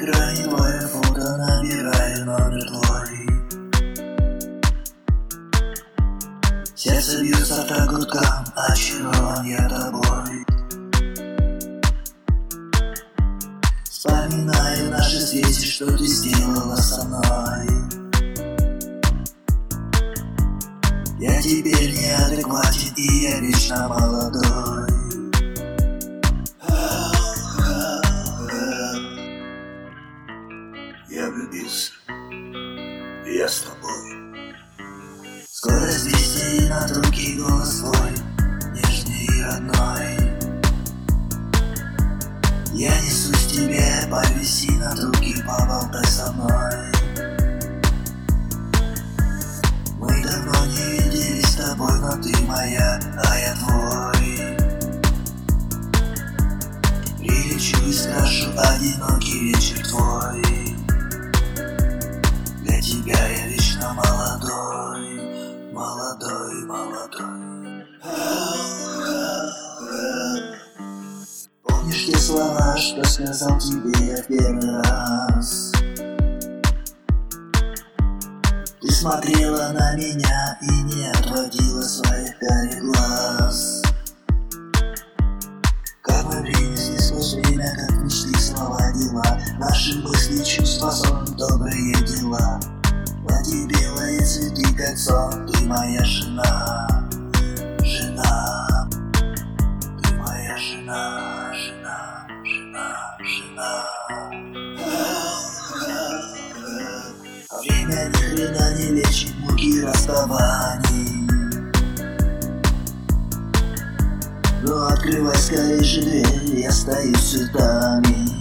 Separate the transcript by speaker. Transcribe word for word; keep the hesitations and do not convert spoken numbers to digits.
Speaker 1: экране твое фото, набираю номер твой. Сердце бьется так гудком, очарован я тобой. Вспоминаю наши встречи, что ты сделала со мной. Я теперь неадекватен, и я вечно молодой. Я влюбился, я с тобой. Скорость двести, на другий голос твой, нежный и родной. Я несусь к тебе, повиси на руки, поболтай со мной. Мы давно не виделись с тобой, но ты моя, а я твой. Прилечу и скажу, одинокий вечер твой. Для тебя я вечно молодой, молодой, молодой. Помнишь те слова, что сказал тебе я в первый раз? Ты смотрела на меня и не отводила своих карих глаз. Как мы принесли сквозь время, как мечты, слова, дела. Наши мысли, чувства, сон, добрые дела. Платье белые, цветы, как сон. Ты моя жена, жена. Ты моя жена, жена, жена, жена. Время ни хрена не лечит муки расставаний. Но открывай скорее же дверь, я стою с цветами.